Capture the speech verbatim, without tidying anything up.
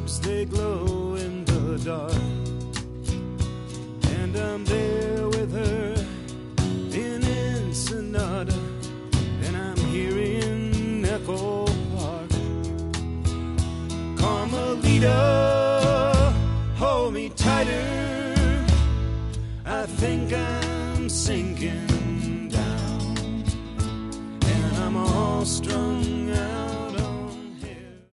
hopes they glow in the dark. And I'm there with her in Ensenada, and I'm hearing Echo Park. Carmelita, hold me tighter, I think I'm sinking down, and I'm all strung